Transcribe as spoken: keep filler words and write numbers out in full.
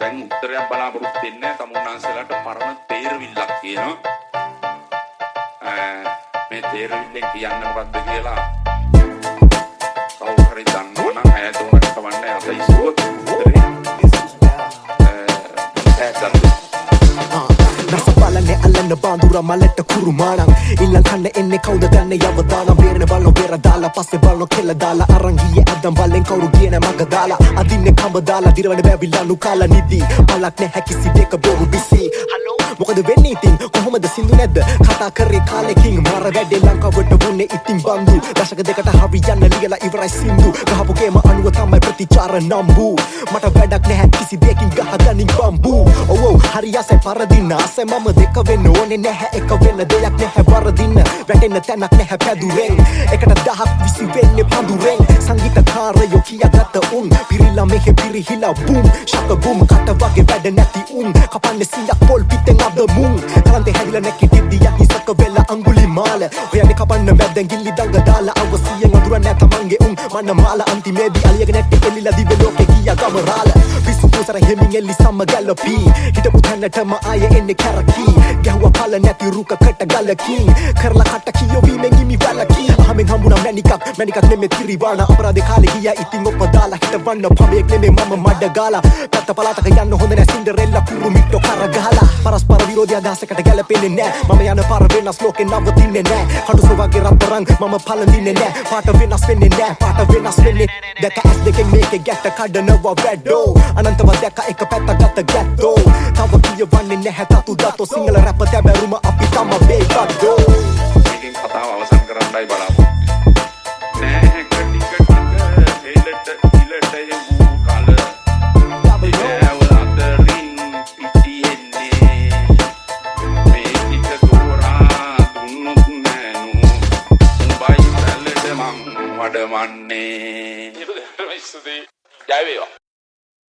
දැන් උත්තරයක් බලාපොරොත්තු වෙන්නේ තමුන්නාන්සලාට පරණ තේරවිල්ලක් කියනවා. මේ තේරවිල්ලෙන් කියන්නේ මොකද්ද කියලා කවුරු හරි දන්නවනම් ඇයට උනට කවන්නේ අතයි සුව උත්තරේ. Nasapalane alana bandura maletta kurumanang illan kanne enne kauda danne yavadana berene balno bera dala passe balno kella dala arangiye adam ballen kawru giyena maga dala adinne kamba dala dirwane bavilla nukala nidi palak ne hakisi deka boru bisi hello මොකද වෙන්නේ ඉතින් කොහොමද සින්දු නැද්ද කතා කරේ කාලෙකින් මර වැඩේ ලංකාවට වුනේ ඉතින් බන්දු දශක දෙකට හවි යන්න ලියලා ඉවරයි සින්දු ගහපු ගේම අනුව තමයි ප්‍රතිචාර නම්බු මට වැඩක් නැහැ කිසි දෙකින් ගහගනින් බම්බු ඔව් ඔව් හරියසේ පරදින්න ආසේ මම දෙක වෙන්න ඕනේ නැහැ එක වෙන්න දෙයක් නැහැ වරදින්න වැටෙන්න තැනක් නැහැ පැදුරෙන් එකට දහක් විසි වෙන්නේ පඳුරෙන් සංගීතකාරයෝ කියාගත්ත උන් පිරිලා මෙහෙ පිරිහිලා බුම් ශක බුම් කට වගේ වැඩ නැති උන් කපන්නේ සියක් පොල් පිටෙන් the moon Kalante hadila nekitidi ya hisaka vela anguli mala Oyane kapanna medden gilli danga dala Awasiya ngadura neta mange un Mana mala anti medi aliyaga nette elila dive loke kiya gamarala Visu kusara heming eli sama galapi Hita putana tama aya enne karaki Gahwa pala neti ruka kata galaki Karla kata kiyo vime ngimi valaki Ahameng hambuna menikak Menikak neme tiriwana Aparade kali hiya iting opadala Hita vanna pabek neme mama madagala Kata palata kayanno hondana Cinderella kuru mitto karagala Paraspara විරෝධී අදහසකට ගැලපෙන්නේ නෑ මම යන පාර වෙනස් ලෝකේ නවතින්නේ නෑ කටුසු වගේ රත්තරන් මම පළඳින්නේ නෑ පාට වෙනස් වෙන්නේ නෑ පාට වෙනස් වෙන්නේ දැක ඇස් දෙකෙන් මේකේ ගැට කඩනවා වැඩෝ අනන්තව දැක එක පැත්ත ගත ගැටෝ තව කියවන්නේ නැහැ තතු දතෝ සිංහල රැප් තැබරුම අපි තම බේකඩෝ මේකෙන් කතාව අවසන් කරන්නයි බලාපොරොත්තු නෑ කටි කටි හෙලට ඉලට යවූ කල වඩමන්නේ ජය වේවා